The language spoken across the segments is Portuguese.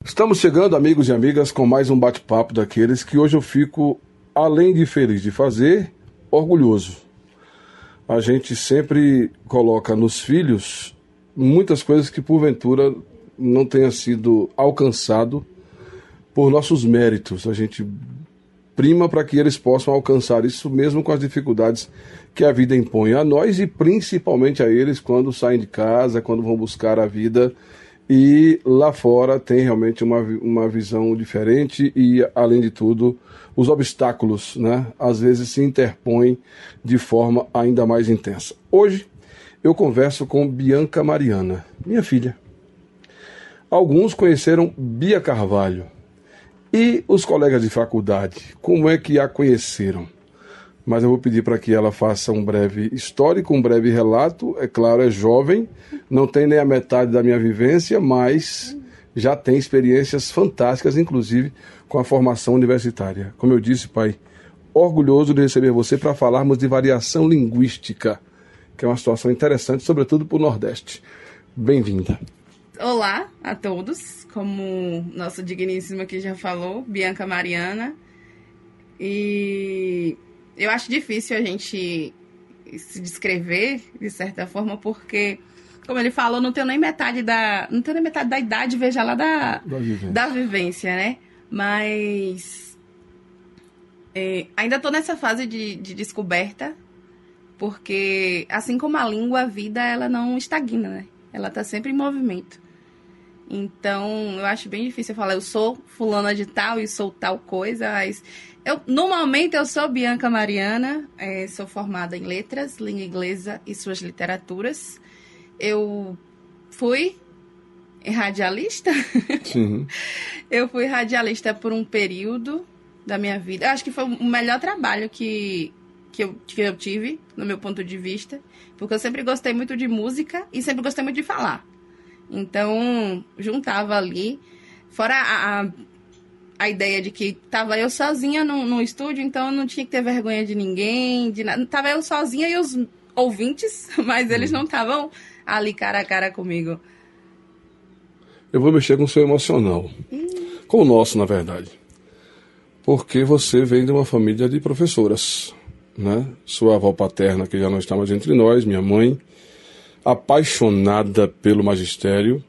Estamos chegando, amigos e amigas, com mais um bate-papo daqueles que hoje eu fico, além de feliz de fazer, orgulhoso. A gente sempre coloca nos filhos muitas coisas que porventura não tenha sido alcançado por nossos méritos. A gente prima para que eles possam alcançar isso mesmo com as dificuldades que a vida impõe a nós e principalmente a eles quando saem de casa, quando vão buscar a vida. E lá fora tem realmente uma visão diferente e, além de tudo, os obstáculos, né, às vezes se interpõem de forma ainda mais intensa. Hoje eu converso com Bianca Mariana, minha filha. Alguns conheceram Bia Carvalho. E os colegas de faculdade, como é que a conheceram? Mas eu vou pedir para que ela faça um breve histórico, um breve relato. É claro, é jovem, não tem nem a metade da minha vivência, mas já tem experiências fantásticas, inclusive com a formação universitária. Como eu disse, pai, orgulhoso de receber você para falarmos de variação linguística, que é uma situação interessante, sobretudo para o Nordeste. Bem-vinda. Olá a todos, como nosso digníssimo aqui já falou, Bianca Mariana. E eu acho difícil a gente se descrever, de certa forma, porque, como ele falou, não tenho nem metade da idade, veja lá, da vivência, né? Mas ainda estou nessa fase de descoberta, porque, assim como a língua, a vida, ela não estagna, né? Ela está sempre em movimento. Então, eu acho bem difícil falar, eu sou fulana de tal e sou tal coisa, mas no momento eu sou Bianca Mariana, sou formada em letras, língua inglesa e suas literaturas. Eu fui radialista. Sim. Eu fui radialista por um período da minha vida. Eu acho que foi o melhor trabalho que eu tive, no meu ponto de vista, porque eu sempre gostei muito de música e sempre gostei muito de falar. Então, juntava ali, fora a ideia de que tava eu sozinha no estúdio, então eu não tinha que ter vergonha de ninguém, de nada. Tava eu sozinha e os ouvintes, mas eles não estavam ali cara a cara comigo. Eu vou mexer com o seu emocional, com o nosso, na verdade, porque você vem de uma família de professoras, né? Sua avó paterna, que já não está mais entre nós, minha mãe, apaixonada pelo magistério,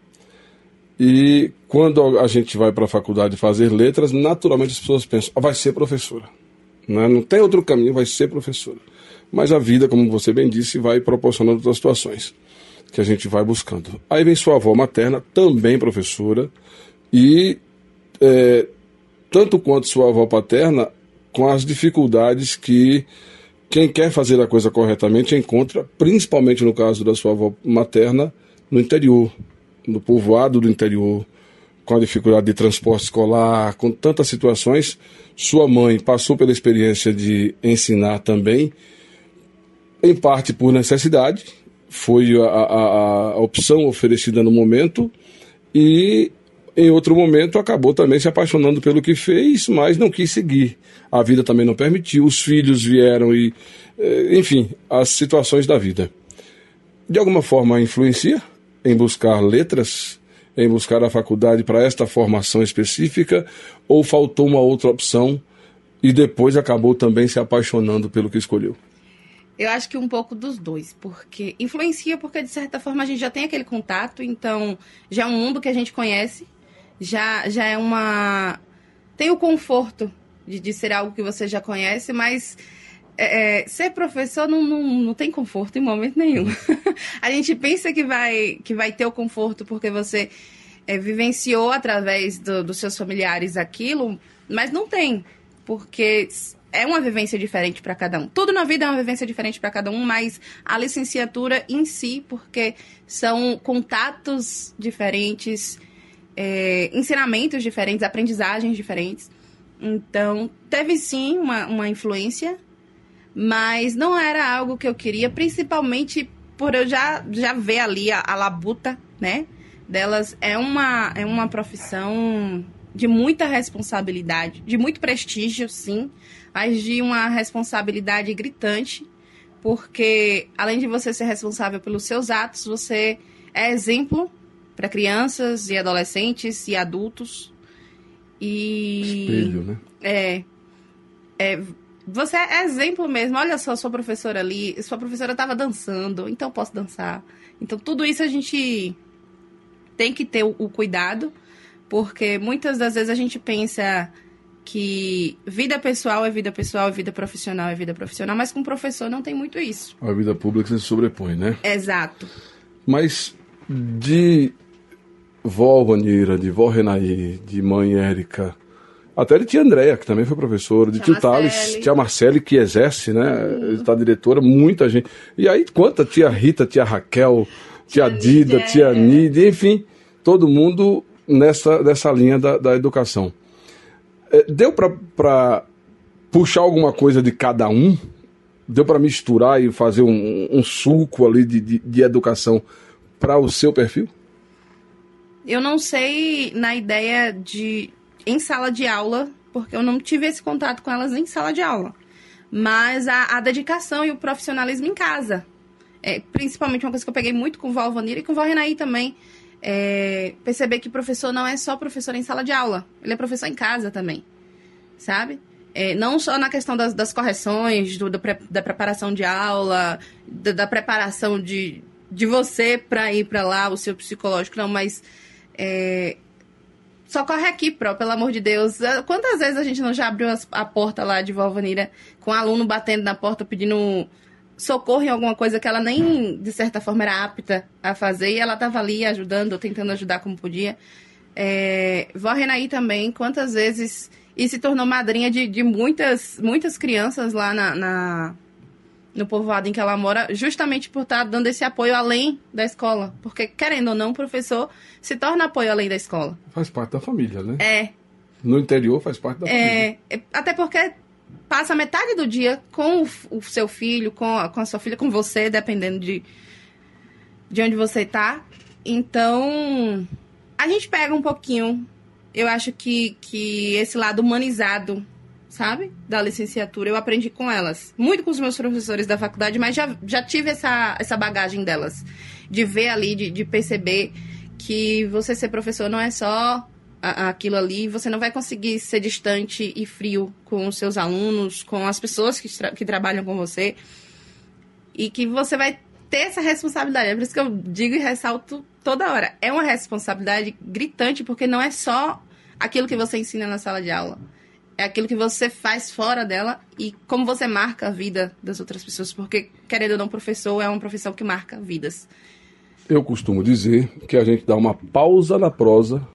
e quando a gente vai para a faculdade fazer letras, naturalmente as pessoas pensam, vai ser professora, né? Não tem outro caminho, vai ser professora. Mas a vida, como você bem disse, vai proporcionando outras situações que a gente vai buscando. Aí vem sua avó materna, também professora, e tanto quanto sua avó paterna, com as dificuldades que quem quer fazer a coisa corretamente encontra, principalmente no caso da sua avó materna, no interior, no povoado do interior, com a dificuldade de transporte escolar, com tantas situações. Sua mãe passou pela experiência de ensinar também, em parte por necessidade, foi a opção oferecida no momento, e em outro momento acabou também se apaixonando pelo que fez, mas não quis seguir. A vida também não permitiu, os filhos vieram e, enfim, as situações da vida. De alguma forma influencia em buscar letras, em buscar a faculdade para esta formação específica, ou faltou uma outra opção e depois acabou também se apaixonando pelo que escolheu? Eu acho que um pouco dos dois, porque influencia porque, de certa forma, a gente já tem aquele contato, então já é um mundo que a gente conhece, já é uma... Tem o conforto de ser algo que você já conhece, mas ser professor não tem conforto em momento nenhum. A gente pensa que vai ter o conforto porque você vivenciou através dos seus familiares aquilo, mas não tem, porque é uma vivência diferente para cada um. Tudo na vida é uma vivência diferente para cada um, mas a licenciatura em si, porque são contatos diferentes, ensinamentos diferentes, aprendizagens diferentes. Então, teve sim uma influência, mas não era algo que eu queria, principalmente por eu já ver ali a labuta, né, delas. É uma profissão de muita responsabilidade, de muito prestígio, sim, mas de uma responsabilidade gritante, porque além de você ser responsável pelos seus atos, você é exemplo para crianças e adolescentes e adultos. E espelho, né? Você é exemplo mesmo. Olha só, sua professora ali, sua professora estava dançando, então eu posso dançar. Então tudo isso a gente tem que ter o cuidado, porque muitas das vezes a gente pensa que vida pessoal é vida pessoal, vida profissional é vida profissional, mas com professor não tem muito isso. A vida pública se sobrepõe, né? Exato. Mas de vó Vanira, de vó Renaí, de mãe Érica, até de tia Andréia, que também foi professora, de tio Thales, tia Marcele, que exerce, né? Está diretora, muita gente. E aí, quanta? Tia Rita, tia Raquel, tia Dida, tia Nídia, enfim, todo mundo nessa linha da educação. Deu para puxar alguma coisa de cada um? Deu para misturar e fazer um suco ali de educação para o seu perfil? Eu não sei na ideia de em sala de aula, porque eu não tive esse contato com elas em sala de aula. Mas a dedicação e o profissionalismo em casa. Principalmente uma coisa que eu peguei muito com vó Vanira e com vó Renaí também. Perceber que professor não é só professor em sala de aula. Ele é professor em casa também. Sabe? Não só na questão das correções, da preparação de aula, da preparação de você para ir para lá, o seu psicológico, não, mas socorre aqui, pelo amor de Deus. Quantas vezes a gente não já abriu a porta lá de vó Vanira com um aluno batendo na porta pedindo socorro em alguma coisa que ela nem, de certa forma, era apta a fazer, e ela estava ali ajudando, tentando ajudar como podia. Vó Renaí também, quantas vezes... E se tornou madrinha de muitas crianças lá no povoado em que ela mora, justamente por estar dando esse apoio além da escola. Porque, querendo ou não, o professor se torna apoio além da escola. Faz parte da família, né? No interior faz parte da família. Até porque passa metade do dia com o seu filho, com a sua filha, com você, dependendo de onde você está. Então, a gente pega um pouquinho... Eu acho que esse lado humanizado, sabe? Da licenciatura, eu aprendi com elas. Muito com os meus professores da faculdade, mas já tive essa bagagem delas. De ver ali, de perceber que você ser professor não é só aquilo ali. Você não vai conseguir ser distante e frio com os seus alunos, com as pessoas que trabalham com você. E que você vai ter essa responsabilidade. É por isso que eu digo e ressalto toda hora. É uma responsabilidade gritante, porque não é só aquilo que você ensina na sala de aula. É aquilo que você faz fora dela e como você marca a vida das outras pessoas. Porque, querendo ou não, professor é uma profissão que marca vidas. Eu costumo dizer que a gente dá uma pausa na prosa